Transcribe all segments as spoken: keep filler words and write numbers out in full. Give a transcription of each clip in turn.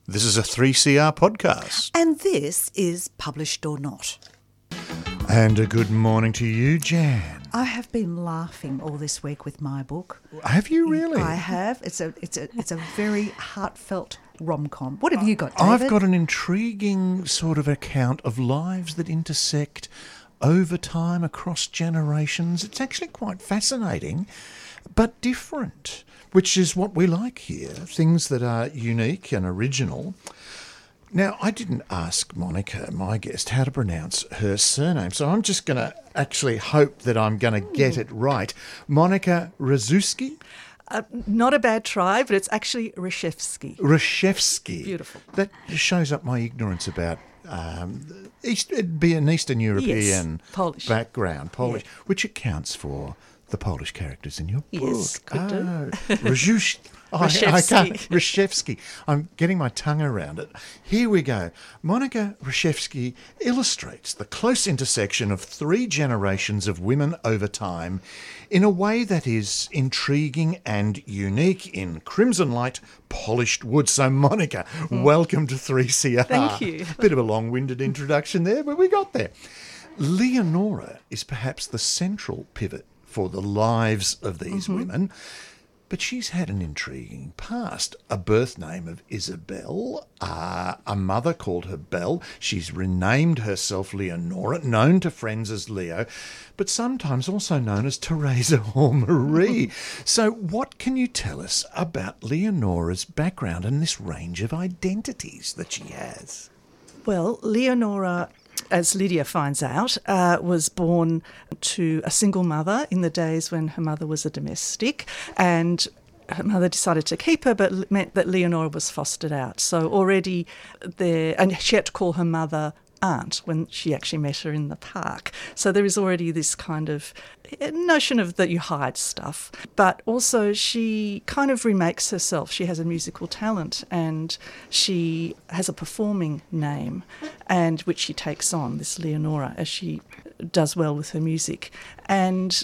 This is a three C R podcast. And this is Published or Not. And a good morning to you, Jan. I have been laughing all this week with my book. Have you really? I have. It's a it's a it's a very heartfelt rom-com. What have you got, David? I've got an intriguing sort of account of lives that intersect over time across generations. It's actually quite fascinating, but different, which is what we like here. Things that are unique and original. Now, I didn't ask Monica, my guest, how to pronounce her surname, so I'm just going to actually hope that I'm going to get it right. Monica Rzuski? Uh, not a bad try, but it's actually Reshevsky. Reshevsky. Beautiful. That shows up my ignorance about um, East, it'd be an Eastern European yes, Polish. background, Polish, yeah. which accounts for the Polish characters in your book. Yes, could oh, do. Rzuski. I, I can't. Reshevsky. I'm getting my tongue around it. Here we go. Monica Reshevsky illustrates the close intersection of three generations of women over time in a way that is intriguing and unique in crimson light, polished wood. So, Monica, mm. welcome to three C R. Thank you. Bit of a long-winded introduction there, but we got there. Leonora is perhaps the central pivot for the lives of these mm-hmm. women. But she's had an intriguing past. A birth name of Isabel, uh, a mother called her Belle. She's renamed herself Leonora, known to friends as Leo, but sometimes also known as Teresa or Marie. So what can you tell us about Leonora's background and this range of identities that she has? Well, Leonora, as Lydia finds out, uh, was born to a single mother in the days when her mother was a domestic, and her mother decided to keep her, but it meant that Leonora was fostered out. So already there, and she had to call her mother aunt when she actually met her in the park. So there is already this kind of notion of that you hide stuff. But also she kind of remakes herself. She has a musical talent and she has a performing name, and which she takes on, this Leonora, as she does well with her music. And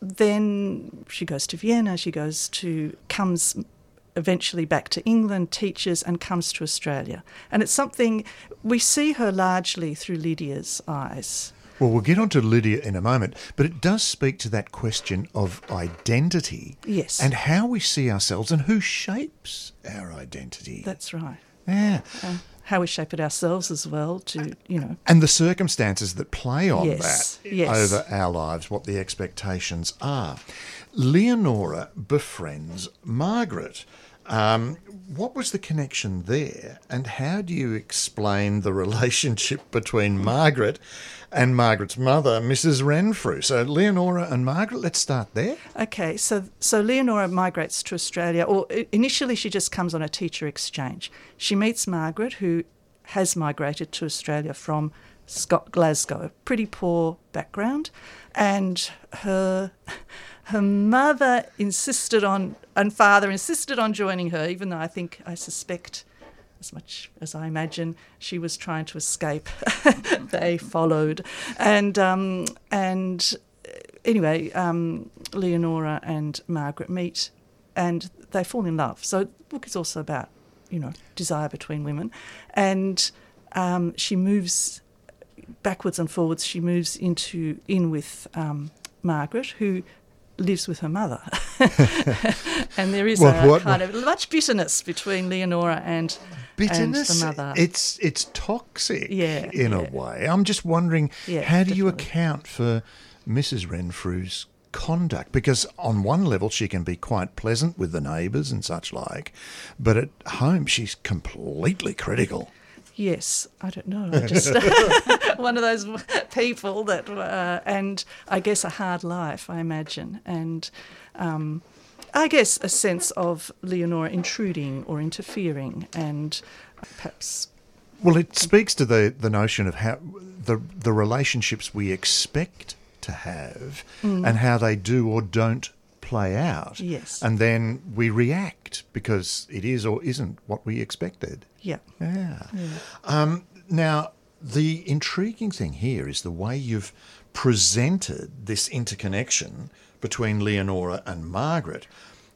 then she goes to Vienna, she goes to, comes eventually back to England, teaches, and comes to Australia. And it's something, we see her largely through Lydia's eyes. Well, we'll get on to Lydia in a moment, but it does speak to that question of identity. Yes. And how we see ourselves and who shapes our identity. That's right. Yeah. Uh, how we shape it ourselves as well, to, you know. And the circumstances that play on yes. that yes. over our lives, what the expectations are. Leonora befriends Margaret. Um, what was the connection there, and how do you explain the relationship between Margaret and Margaret's mother, Missus Renfrew? So Leonora and Margaret, let's start there. Okay, so so Leonora migrates to Australia, or initially she just comes on a teacher exchange. She meets Margaret, who has migrated to Australia from Scott, Glasgow, pretty poor background, and her her mother insisted on, and father insisted on joining her, even though I think, I suspect, as much as I imagine, she was trying to escape. They followed. And um, and anyway, um, Leonora and Margaret meet and they fall in love. So the book is also about, you know, desire between women. And um, she moves backwards and forwards. She moves into in with um, Margaret, who lives with her mother. And there is what, a what, kind what? of much bitterness between Leonora and, bitterness, and the mother. It's it's toxic yeah, in yeah. a way. I'm just wondering, yeah, how do definitely. you account for Missus Renfrew's conduct? Because on one level she can be quite pleasant with the neighbours and such like, but at home she's completely critical. Yes, I don't know. I just one of those people that, uh, and I guess a hard life, I imagine, and um, I guess a sense of Leonora intruding or interfering, and perhaps. Well, it speaks to the, the notion of how the the relationships we expect to have mm. and how they do or don't play out. Yes. And then we react because it is or isn't what we expected. Yeah. Yeah. yeah. Um, now, the intriguing thing here is the way you've presented this interconnection between Leonora and Margaret.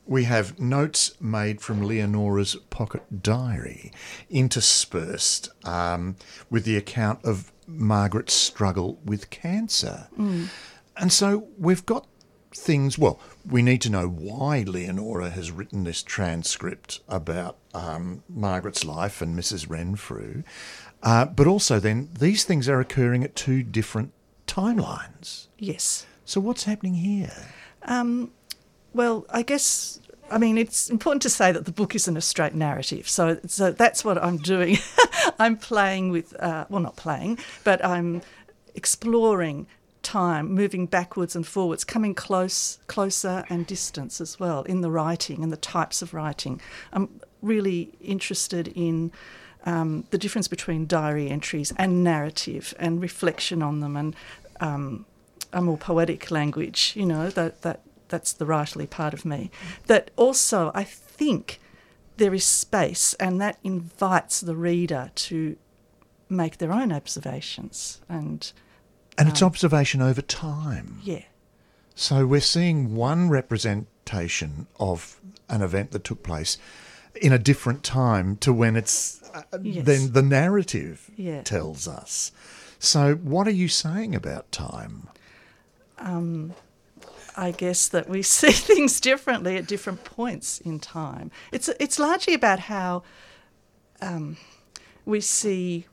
we have notes made from Leonora's pocket diary, interspersed um, with the account of Margaret's struggle with cancer. Mm. And so we've got things, well, we need to know why Leonora has written this transcript about um, Margaret's life and Missus Renfrew, uh, but also then these things are occurring at two different timelines. Yes. So what's happening here? Um, well, I guess, I mean, it's important to say that the book isn't a straight narrative. So so that's what I'm doing. I'm playing with, uh, well, not playing, but I'm exploring time, moving backwards and forwards, coming close, closer and distance as well in the writing and the types of writing. I'm really interested in um, the difference between diary entries and narrative and reflection on them and um, a more poetic language, you know, that, that that's the writerly part of me. That also, I think, there is space and that invites the reader to make their own observations and... And it's observation over time. Yeah. So we're seeing one representation of an event that took place in a different time to when it's uh, Yes. then the narrative Yeah. tells us. So what are you saying about time? Um, I guess that we see things differently at different points in time. It's it's largely about how um, we see,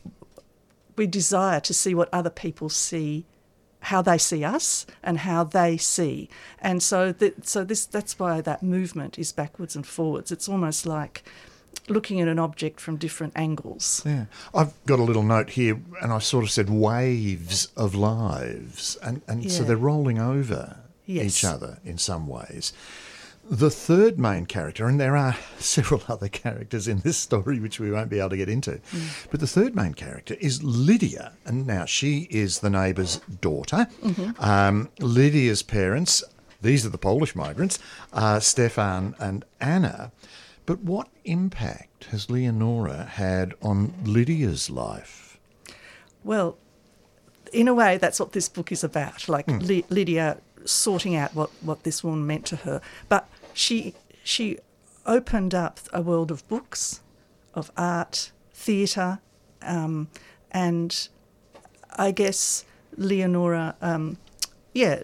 we desire to see what other people see, how they see us, and how they see. And so, that, so this that's why that movement is backwards and forwards. It's almost like looking at an object from different angles. Yeah. I've got a little note here, and I sort of said waves of lives, and, and so Yeah. they're rolling over Yes. each other in some ways. The third main character, and there are several other characters in this story which we won't be able to get into, Mm. but the third main character is Lydia, and now she is the neighbour's daughter. Mm-hmm. Um, Lydia's parents, these are the Polish migrants, uh, Stefan and Anna. But what impact has Leonora had on Lydia's life? Well, in a way, that's what this book is about, like Mm. Ly- Lydia sorting out what, what this woman meant to her. But she she opened up a world of books, of art, theatre, um, and I guess Leonora, um, yeah,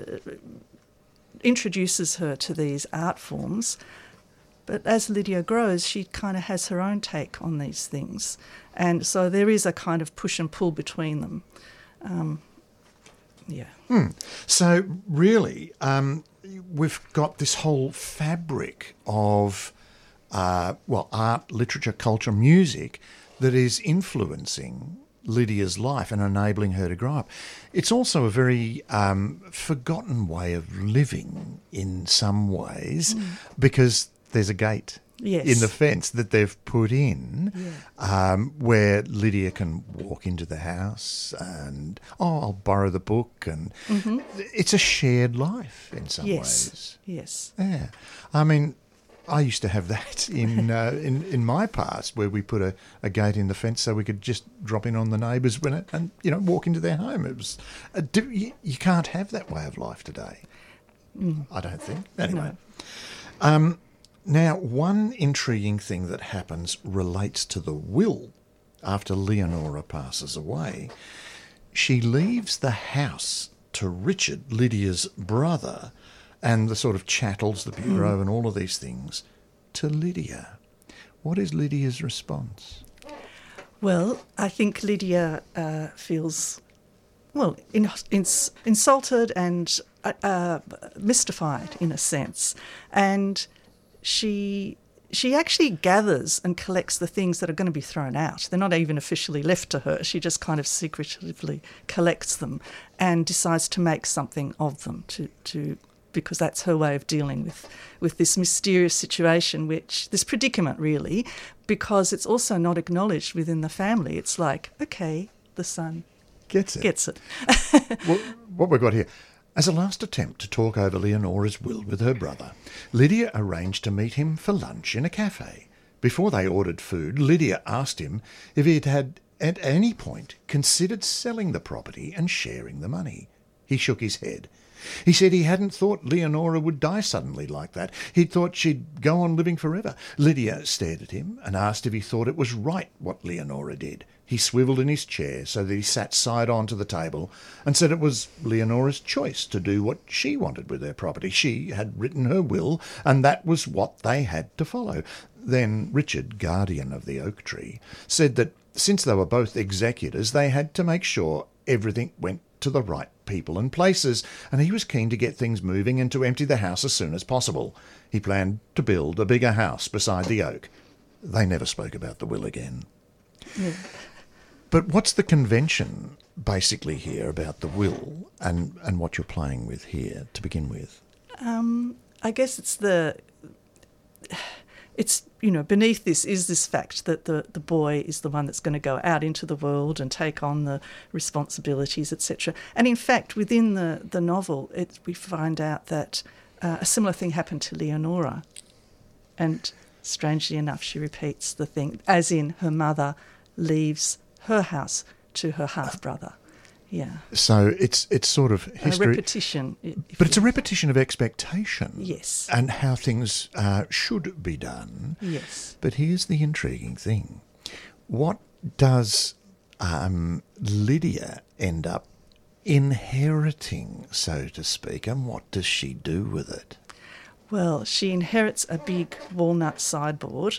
introduces her to these art forms. But as Lydia grows, she kind of has her own take on these things. And so there is a kind of push and pull between them. Um, yeah. Hmm. So really, um, we've got this whole fabric of, uh, well, art, literature, culture, music that is influencing Lydia's life and enabling her to grow up. It's also a very um, forgotten way of living in some ways Mm. because there's a gate Yes. in the fence that they've put in Yeah. um, where Lydia can walk into the house and, oh, I'll borrow the book. And Mm-hmm. it's a shared life in some Yes. ways. Yes. Yeah. I mean, I used to have that in uh, in, in my past where we put a, a gate in the fence so we could just drop in on the neighbours when it, and, you know, walk into their home. It was a, di- you, you can't have that way of life today, Mm. I don't think. Anyway. No. Um, now, one intriguing thing that happens relates to the will after Leonora passes away. She leaves the house to Richard, Lydia's brother, and the sort of chattels, the bureau, and all of these things to Lydia. What is Lydia's response? Well, I think Lydia uh, feels, well, in, ins insulted and uh, uh, mystified in a sense. And she she actually gathers and collects the things that are going to be thrown out. They're not even officially left to her. She just kind of secretively collects them and decides to make something of them to, to because that's her way of dealing with, with this mysterious situation, which this predicament really, because it's also not acknowledged within the family. It's like, okay, the son Gets it. gets it. Well, what we've got here. As a last attempt to talk over Leonora's will with her brother, Lydia arranged to meet him for lunch in a cafe. Before they ordered food, Lydia asked him if he had at any point considered selling the property and sharing the money. He shook his head. He said he hadn't thought Leonora would die suddenly like that. He'd thought she'd go on living forever. Lydia stared at him and asked if he thought it was right what Leonora did. He swivelled in his chair so that he sat side on to the table and said it was Leonora's choice to do what she wanted with their property. She had written her will, and that was what they had to follow. Then Richard, guardian of the oak tree, said that since they were both executors, they had to make sure everything went to the right people and places, and he was keen to get things moving and to empty the house as soon as possible. He planned to build a bigger house beside the oak. They never spoke about the will again. Yeah. But what's the convention basically here about the will and, and what you're playing with here to begin with? Um, I guess it's the... It's, you know, beneath this is this fact that the, the boy is the one that's going to go out into the world and take on the responsibilities, et cetera. And in fact, within the, the novel, it, we find out that uh, a similar thing happened to Leonora. And strangely enough, she repeats the thing, as in her mother leaves her house to her half-brother. Yeah. So it's it's sort of history. A repetition. But it's a repetition of expectation. Yes. And how things uh, should be done. Yes. But here's the intriguing thing. What does um, Lydia end up inheriting, so to speak, and what does she do with it? Well, she inherits a big walnut sideboard,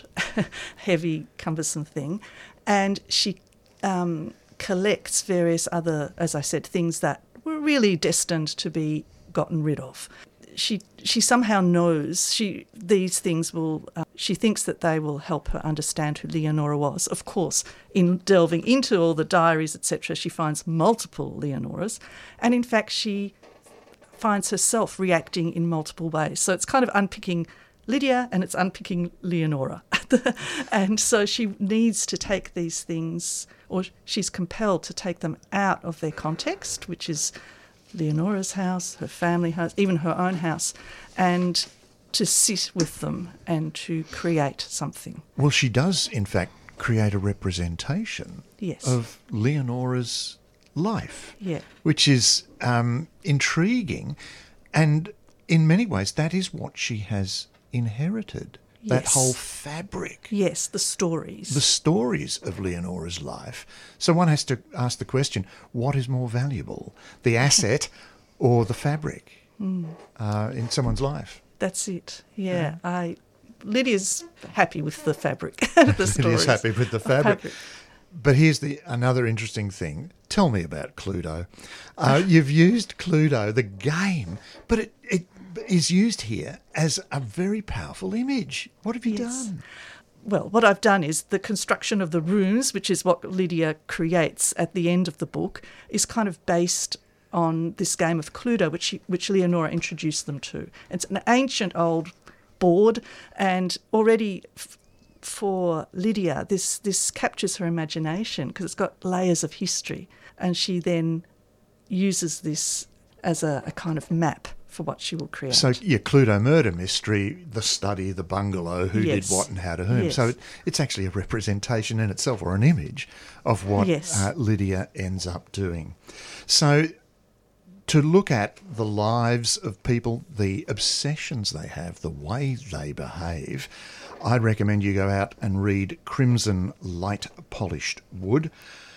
heavy, cumbersome thing, and she... Um, collects various other, as I said, things that were really destined to be gotten rid of. She she somehow knows she these things will, uh, she thinks that they will help her understand who Leonora was. Of course, in delving into all the diaries, et cetera, she finds multiple Leonoras, and in fact she finds herself reacting in multiple ways. So it's kind of unpicking Lydia and it's unpicking Leonora. And so she needs to take these things, or she's compelled to take them out of their context, which is Leonora's house, her family house, even her own house, and to sit with them and to create something. Well, she does, in fact, create a representation yes. of Leonora's life, yeah. which is um, intriguing. And in many ways, that is what she has inherited. That Yes. whole fabric. Yes, the stories. The stories of Leonora's life. So one has to ask the question, what is more valuable, the asset or the fabric mm. uh, in someone's life? That's it, yeah. Uh, I Lydia's happy with the fabric. the stories. Lydia's happy with the fabric. fabric. But here's the another interesting thing. Tell me about Cluedo. Uh, you've used Cluedo, the game, but it, it is used here as a very powerful image. What have you yes. done? Well, what I've done is the construction of the rooms, which is what Lydia creates at the end of the book, is kind of based on this game of Cluedo, which she, which Leonora introduced them to. It's an ancient old board, and already f- for Lydia, this this captures her imagination because it's got layers of history, and she then uses this as a, a kind of map for what she will create. So, yeah, Cluedo murder mystery, the study, the bungalow, who yes. did what and how to whom. Yes. So it, it's actually a representation in itself, or an image of what yes. uh, Lydia ends up doing. So to look at the lives of people, the obsessions they have, the way they behave, I'd recommend you go out and read Crimson Light Polished Wood.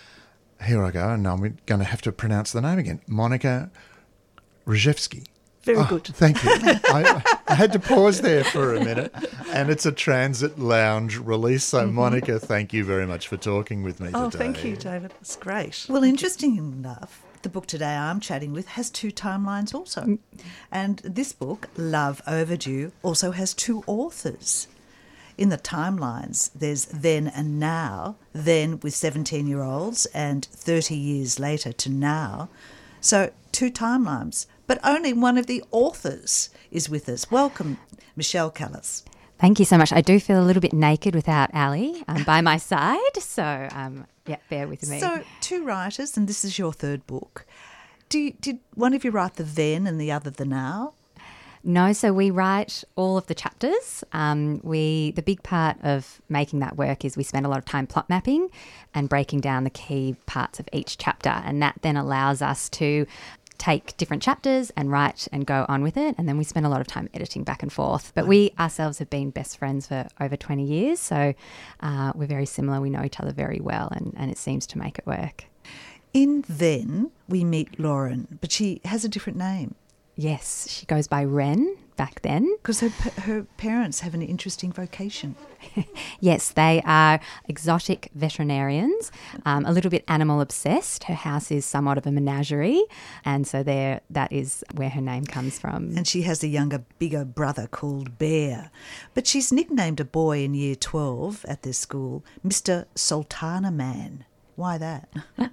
Here I go, and I'm going to have to pronounce the name again. Monica Rejewski. Very oh, good. Thank you. I, I had to pause there for a minute, and it's a Transit Lounge release. So, mm-hmm. Monica, thank you very much for talking with me oh, today. Oh, thank you, David. It's great. Well, interesting enough, the book today I'm chatting with has two timelines also. Mm. And this book, Love Overdue, also has two authors. In the timelines, there's then and now, then with seventeen-year-olds and thirty years later to now. So two timelines, but only one of the authors is with us. Welcome, Michelle Callis. Thank you so much. I do feel a little bit naked without Ali um, by my side, so um, yeah, bear with me. So two writers, and this is your third book. Do you, did one of you write the then and the other the now? No, so we write all of the chapters. Um, we the big part of making that work is we spend a lot of time plot mapping and breaking down the key parts of each chapter, and that then allows us to take different chapters and write and go on with it. And then we spend a lot of time editing back and forth. But we ourselves have been best friends for over twenty years. So uh, we're very similar. We know each other very well, and, and it seems to make it work. In Then, we meet Lauren, but she has a different name. Yes, she goes by Ren back then. Because her, her parents have an interesting vocation. Yes, they are exotic veterinarians, um, a little bit animal obsessed. Her house is somewhat of a menagerie, and so there that is where her name comes from. And she has a younger, bigger brother called Bear. But she's nicknamed a boy in year twelve at this school Mister Sultana Man. Why that?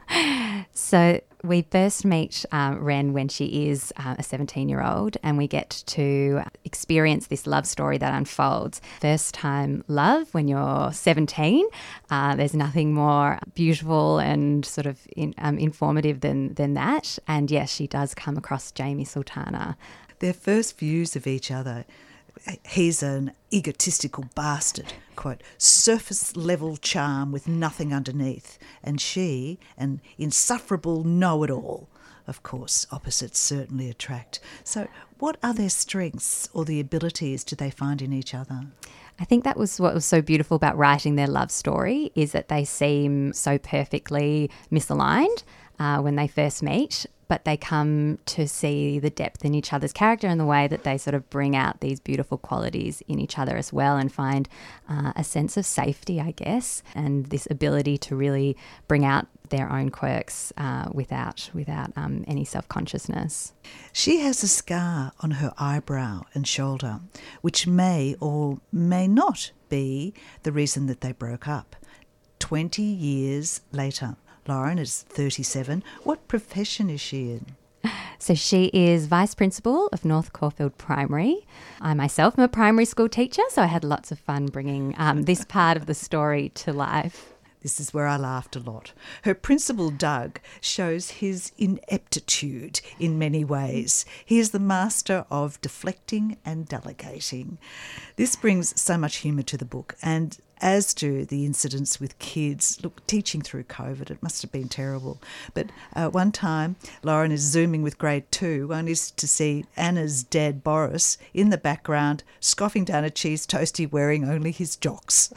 So we first meet um, Ren when she is uh, a seventeen-year-old, and we get to experience this love story that unfolds. First time love when you're seventeen. Uh, there's nothing more beautiful and sort of in, um, informative than, than that. And yes, she does come across Jamie Sultana. Their first views of each other, he's an egotistical bastard, quote, surface-level charm with nothing underneath, and she, an insufferable know-it-all. Of course, opposites certainly attract. So what are their strengths or the abilities do they find in each other? I think that was what was so beautiful about writing their love story, is that they seem so perfectly misaligned uh, when they first meet, but they come to see the depth in each other's character and the way that they sort of bring out these beautiful qualities in each other as well, and find uh, a sense of safety, I guess, and this ability to really bring out their own quirks uh, without without um, any self-consciousness. She has a scar on her eyebrow and shoulder, which may or may not be the reason that they broke up. Twenty years later, Lauren is thirty-seven. What profession is she in? So she is Vice Principal of North Caulfield Primary. I myself am a primary school teacher, so I had lots of fun bringing um, this part of the story to life. This is where I laughed a lot. Her principal, Doug, shows his ineptitude in many ways. He is the master of deflecting and delegating. This brings so much humour to the book, and as do the incidents with kids. Look, teaching through COVID, it must have been terrible. But uh, one time, Lauren is Zooming with grade two, only to see Anna's dad, Boris, in the background, scoffing down a cheese toastie wearing only his jocks.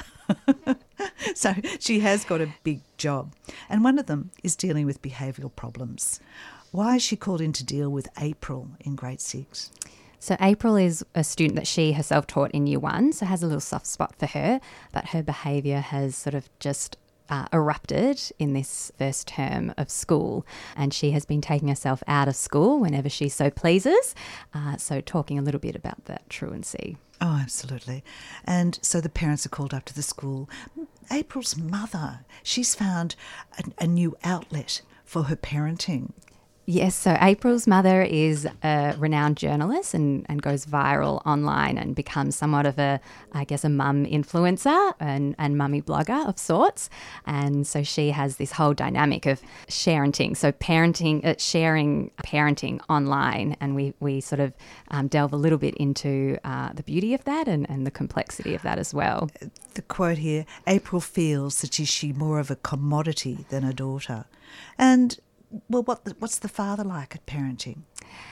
So she has got a big job. And one of them is dealing with behavioural problems. Why is she called in to deal with April in grade six? So April is a student that she herself taught in year one, so has a little soft spot for her, but her behaviour has sort of just uh, erupted in this first term of school, and she has been taking herself out of school whenever she so pleases. Uh, so talking a little bit about that truancy. Oh, absolutely. And so the parents are called up to the school. April's mother, she's found a, a new outlet for her parenting. Yes, so April's mother is a renowned journalist and, and goes viral online and becomes somewhat of a, I guess, a mum influencer and, and mummy blogger of sorts. And so she has this whole dynamic of sharenting, so parenting, uh, sharing parenting online. And we, we sort of um, delve a little bit into uh, the beauty of that and, and the complexity of that as well. The quote here, April feels that is she more of a commodity than a daughter. And well, what the, what's the father like at parenting?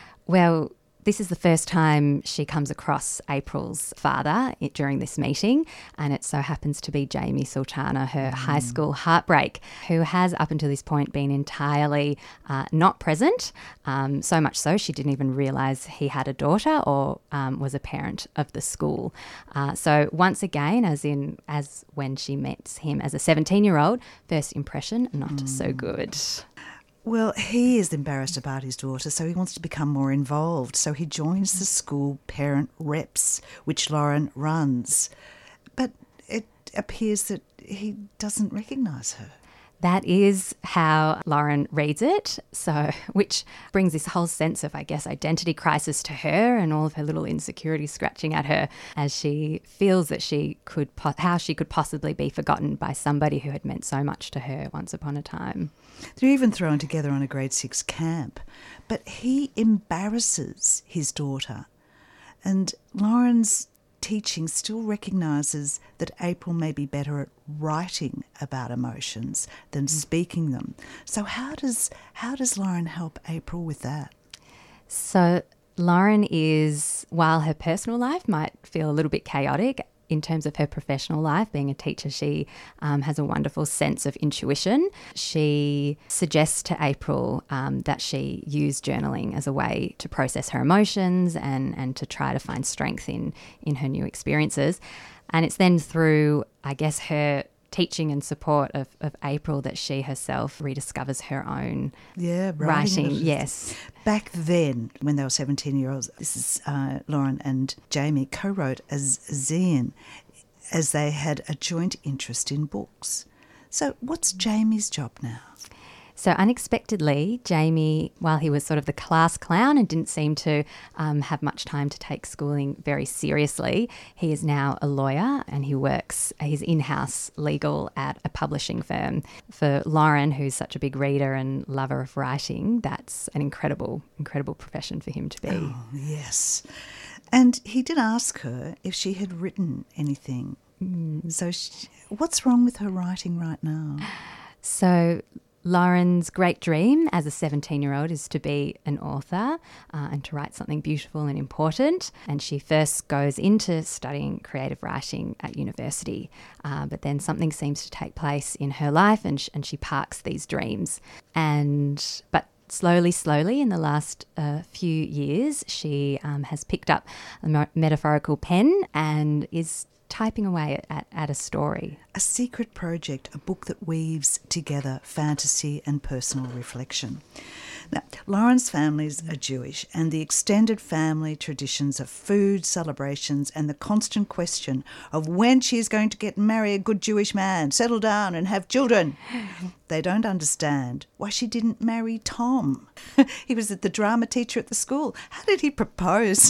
Well, this is the first time she comes across April's father during this meeting, and it so happens to be Jamie Sultana, her mm. high school heartbreak, who has up until this point been entirely uh, not present, um, so much so she didn't even realise he had a daughter or um, was a parent of the school. Uh, so once again, as in as when she meets him as a seventeen-year-old, first impression, not mm. so good. Well, he is embarrassed about his daughter, so he wants to become more involved. So he joins the school parent reps, which Lauren runs. But it appears that he doesn't recognise her. That is how Lauren reads it, so which brings this whole sense of, I guess, identity crisis to her and all of her little insecurities scratching at her as she feels that she could, po- how she could possibly be forgotten by somebody who had meant so much to her once upon a time. They're even thrown together on a grade six camp, but he embarrasses his daughter, and Lauren's teaching still recognises that April may be better at writing about emotions than speaking them. So how does how does Lauren help April with that? So Lauren is, while her personal life might feel a little bit chaotic, in terms of her professional life, being a teacher, she um, has a wonderful sense of intuition. She suggests to April um, that she use journaling as a way to process her emotions and, and to try to find strength in, in her new experiences. And it's then through, I guess, her teaching and support of, of April that she herself rediscovers her own yeah, writing. writing Yes. Back then, when they were seventeen-year-olds, this is uh, Lauren and Jamie co-wrote as Zine, as they had a joint interest in books. So what's Jamie's job now? So unexpectedly, Jamie, while he was sort of the class clown and didn't seem to um, have much time to take schooling very seriously, he is now a lawyer and he works, he's in-house legal at a publishing firm. For Lauren, who's such a big reader and lover of writing, that's an incredible, incredible profession for him to be. Oh, yes. And he did ask her if she had written anything. Mm. So she, what's wrong with her writing right now? So Lauren's great dream as a seventeen-year-old is to be an author uh, and to write something beautiful and important. And she first goes into studying creative writing at university, uh, but then something seems to take place in her life and, sh- and she parks these dreams. And but slowly, slowly, in the last uh, few years, she um, has picked up a mo- metaphorical pen and is typing away at, at a story. A secret project, a book that weaves together fantasy and personal reflection. Now, Lauren's families are Jewish, and the extended family traditions of food, celebrations, and the constant question of when she is going to get marry a good Jewish man, settle down and have children. They don't understand why she didn't marry Tom. He was the drama teacher at the school. How did he propose?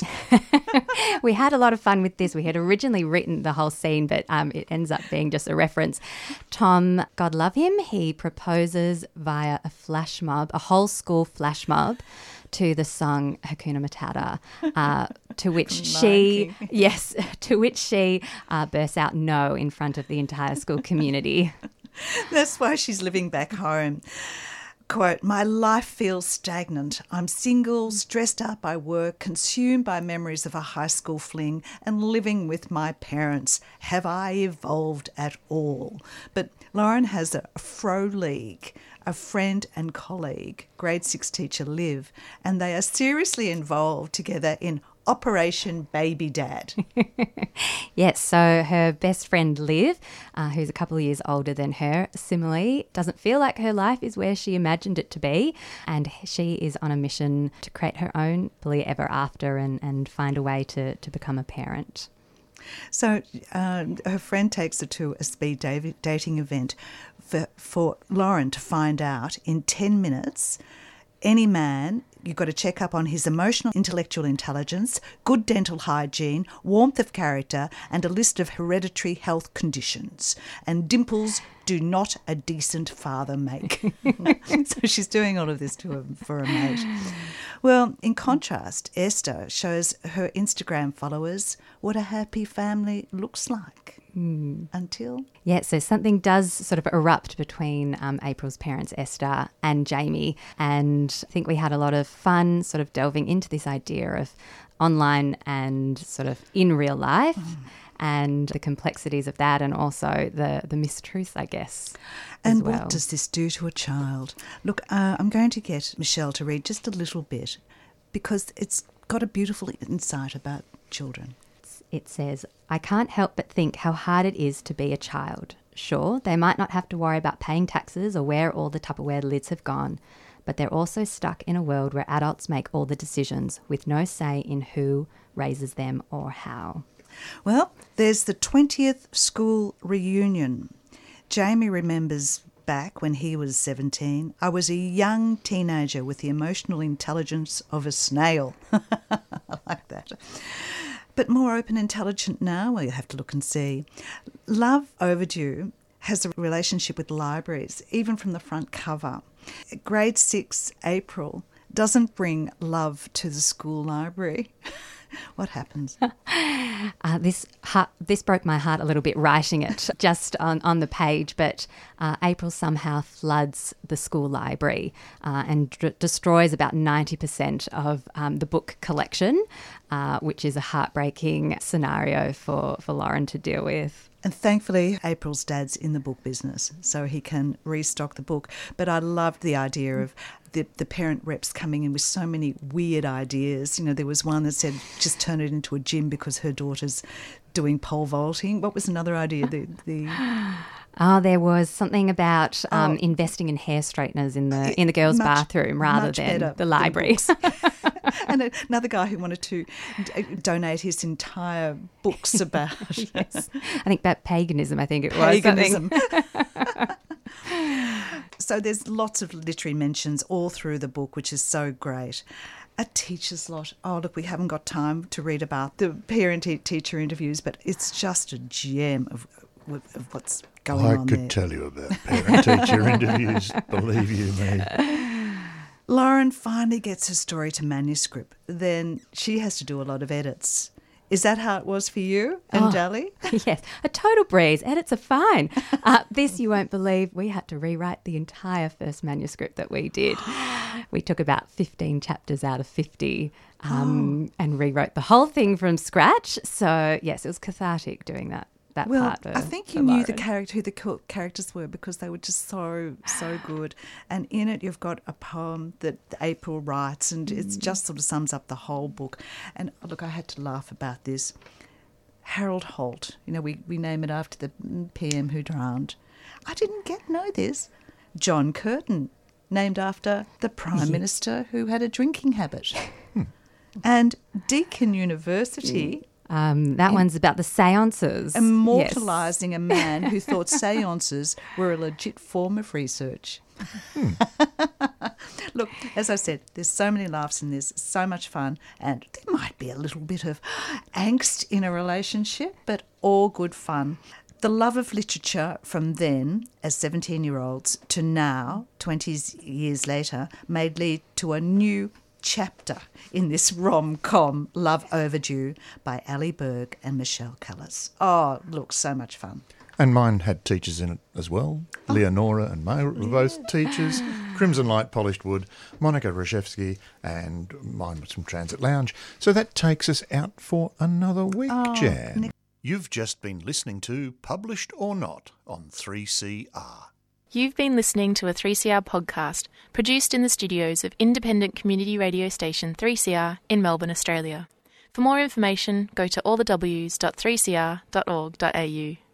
We had a lot of fun with this. We had originally written the whole scene, but um, it ends up being just a reference. Tom, God love him, he proposes via a flash mob, a whole school flash mob, to the song Hakuna Matata, uh, to which she, yes, to which she uh, bursts out no in front of the entire school community. That's why she's living back home. Quote, my life feels stagnant. I'm single, stressed out by work, consumed by memories of a high school fling and living with my parents. Have I evolved at all? But Lauren has a fro league, a friend and colleague, grade six teacher Liv, and they are seriously involved together in Operation Baby Dad. Yes, so her best friend Liv, uh, who's a couple of years older than her, similarly doesn't feel like her life is where she imagined it to be, and she is on a mission to create her own happily ever after and, and find a way to, to become a parent. So uh, her friend takes her to a speed dating event for, for Lauren to find out in ten minutes any man. You've got to check up on his emotional, intellectual intelligence, good dental hygiene, warmth of character, and a list of hereditary health conditions. And dimples do not a decent father make. So she's doing all of this to a, for a mate. Well, in contrast, Esther shows her Instagram followers what a happy family looks like. Mm. Until? Yeah, so something does sort of erupt between um, April's parents, Esther and Jamie. And I think we had a lot of fun sort of delving into this idea of online and sort of in real life mm. and the complexities of that, and also the, the mistruths, I guess. And well. What does this do to a child? Look, uh, I'm going to get Michelle to read just a little bit because it's got a beautiful insight about children. It says, I can't help but think how hard it is to be a child. Sure, they might not have to worry about paying taxes or where all the Tupperware lids have gone, but they're also stuck in a world where adults make all the decisions with no say in who raises them or how. Well, there's the twentieth school reunion. Jamie remembers back when he was seventeen. I was a young teenager with the emotional intelligence of a snail. I like that. But more open, intelligent now? Well, you have to look and see. Love Overdue has a relationship with libraries, even from the front cover. Grade six, April, doesn't bring love to the school library. What happens? Uh, this heart, this broke my heart a little bit writing it just on, on the page, but uh, April somehow floods the school library uh, and d- destroys about ninety percent of um, the book collection, uh, which is a heartbreaking scenario for, for Lauren to deal with. And thankfully, April's dad's in the book business, so he can restock the book. But I loved the idea of the, the parent reps coming in with so many weird ideas. You know, there was one that said, just turn it into a gym because her daughter's doing pole vaulting. What was another idea? The, the Oh, there was something about um, Oh. investing in hair straighteners in the in the girls' Much- bathroom rather much than better the than library. books. And another guy who wanted to d- donate his entire books about Yes. I think about paganism, I think it was. I think. paganism. So there's lots of literary mentions all through the book, which is so great. A teacher's lot. Oh, look, we haven't got time to read about the parent-teacher interviews, but it's just a gem of, of what's going I on could there. tell you about parent-teacher interviews, believe you me. Lauren finally gets her story to manuscript. Then she has to do a lot of edits. Is that how it was for you and Oh. Dally? Yes, a total breeze. Edits are fine. Uh, this, you won't believe, we had to rewrite the entire first manuscript that we did. We took about fifteen chapters out of fifty um, and rewrote the whole thing from scratch. So, yes, it was cathartic doing that. That Well, part for, I think for you knew the Lauren. character, who the co- characters were, because they were just so, so good. And in it, you've got a poem that April writes, and Mm. it just sort of sums up the whole book. And look, I had to laugh about this. Harold Holt, you know, we, we name it after the P M who drowned. I didn't get know this. John Curtin, named after the Prime Minister who had a drinking habit. And Deakin University... Um, that one's about the seances. immortalising a man who thought seances were a legit form of research. Look, as I said, there's so many laughs in this, so much fun, and there might be a little bit of angst in a relationship, but all good fun. The love of literature from then, as seventeen-year-olds, to now, twenty years later, may lead to a new chapter in this rom-com Love Overdue by Ali Berg and Michelle Callas. Oh, look, so much fun. And mine had teachers in it as well. Leonora and May were both teachers. Crimson Light, Polished Wood, Monica Rashevsky, and mine was from Transit Lounge. So that takes us out for another week, Jan. Nick- You've just been listening to Published or Not on three C R. You've been listening to a three C R podcast produced in the studios of independent community radio station three C R in Melbourne, Australia. For more information, go to all the w s dot three c r dot org dot a u.